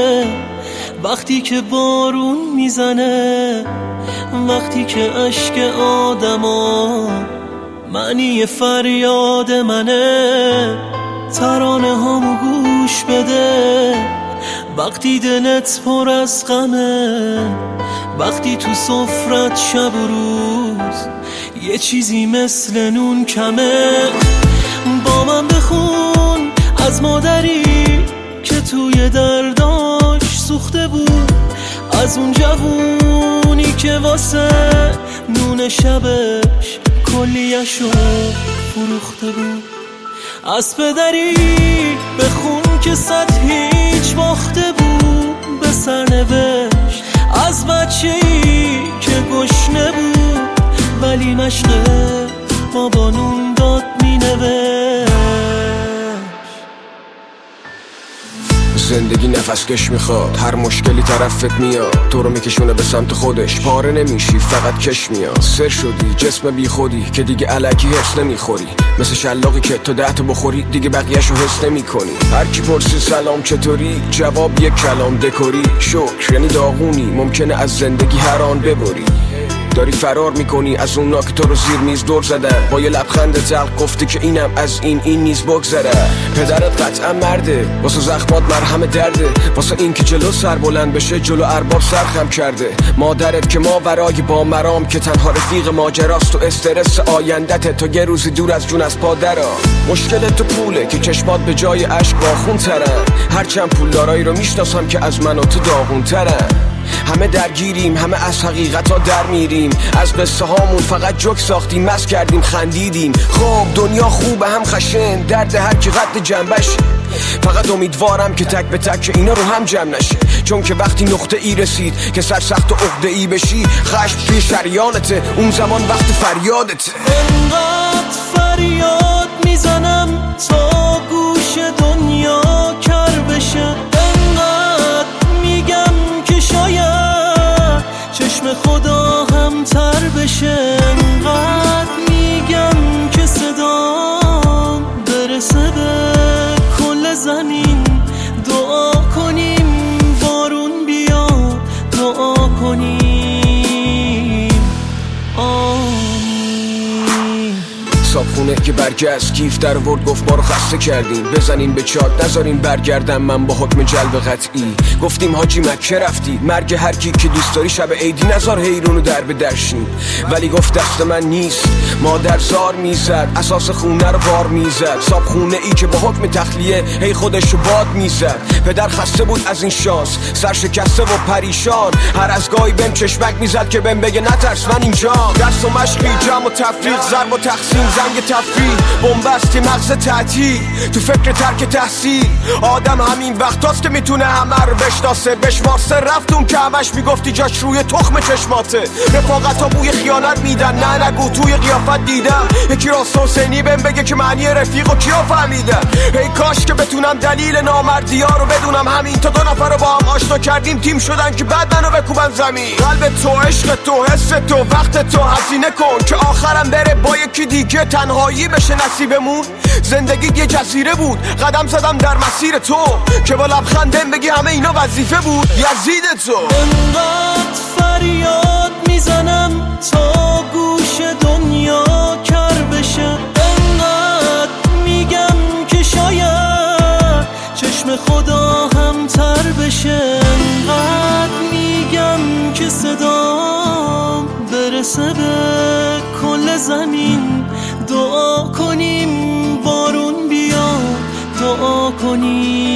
وقتی که بارون میزنه، وقتی که اشک آدما معنی فریاد منه. ترانه هامو گوش بده وقتی دلت پر از غمه، وقتی تو سفرت شب و روز یه چیزی مثل نون کمه. با من بخون از مادری که توی درداش سوخته بود، از اون جوونی که واسه نون شبش کلیه‌شو فروخته بود. از پدری بخون که صد هیچ باخته بود به سرنوشت، از بچه‌ای که گشنه بود ولی مشق بابا نون داد مینوشت. زندگی نفس کش میخواد، هر مشکلی طرفت میاد، تو رو میکشونه به سمت خودش، پاره نمیشی فقط کش میاد. سر شدی جسم بی خودی که دیگه الکی حس نمیخوری، مثل شلاقی که تو 10 تا بخوری دیگه بقیه‌شو حس نمیکنی. هر کی پرسی سلام چطوری، جواب یک کلام دکوری. شکر یعنی داغونی، ممکنه از زندگی هر آن ببری. داری فرار میکنی از اونا که تو رو زیر میز دور زدن، با یه لبخند تلخ گفتی که اینم از این نیز بگذره. پدرت قطعا مرده، واسه زخمات مرهم درده، واسه این که جلو سر بلند بشه جلو ارباب سرخم کرده. مادرت که ماورای با مرام که تنها رفیق ماجراست و استرس آیندت تا یه روزی دور از جون از پادرا. مشکل تو پوله که چشمات به جای اشک باخون ترن، هرچند پولدارایی رو میشناسم که از من و تو داغون ترن. همه درگیریم، همه از حقیقتا در میریم، از قصه هامون فقط جوک ساختیم، مست کردیم خندیدیم. خب دنیا خوبه هم خشن، درد هر کی قد جنبش. فقط امیدوارم که تک به تک اینا رو هم جمع نشه، چون که وقتی نقطه ای رسید که سرسخت و عقده ای بشی، خشم توی شریانته، اون زمان وقت فریادته. انقدر فریاد میزنم تا گوش دنیا کر بشه، انقدر میگم که شاید چشم خدا هم تر بشه، انقدر میگم که صدام برسه به کل زمین. دعا کنیم بارون بیاد، دعا کنیم آمین. صابخونه که برگشت کیف در ورد گفت ما رو خسته کردیم، بزنین به چاد نذارین برگردم من با حکم جلب قطعی. گفتیم حاجی مکه رفتی، مرگ هر کی که دوست داری شب عیدی نذار حیرونو در به درشین. ولی گفت دست من نیست، مادر زار میزد، اساس خونه رو بار میزد. صابخونه ای که با حکم تخلیه هی خودشو باد میزد. پدر خسته بود از این شانس، سر شکسته و پریشان، هر از گاهی بهم چشمک میزد که بهم بگه نترس من اینجا. درس و مشقی، جمع و تفریق، ضرب و تقسیم، زنگ تفریح، بنبستی مغز تعطیل، تو فکر ترک تحصیل. آدم همین وقتاست که میتونه همه رو بشناسه، بشمارسه. رفتون که همش میگفتی جاش روی تخم چشماته. رفاقتا بوی خیانت میدن، نه نگو توی قیافت دیدم یکی راست حسینی بهم بگه که معنی رفیق و کیا فهمیدن. ای کاش که بتونم دلیل نامردی ها رو بدونم، همین تا 2 نفر رو با هم آشنا کردیم تیم شدن که بعد منو بکوبن زمین. قلب تو، عشق تو، حس تو، وقت تو هزینه کن که آخرم بره با یکی دیگه، تنهایی بشه نصیبمون. زندگی یه جزیره بود، قدم زدم در مسیر تو که با لبخندم بگی همه اینا وظیفه بود. یزید تو. انقدر فریاد میزنم تا گوش دنیا کر بشه، انقدر میگم که شاید چشم خدا هم تر بشه، انقدر میگم که صدام برسه به کل زمین. دعا کنیم بارون بیاد، دعا کنیم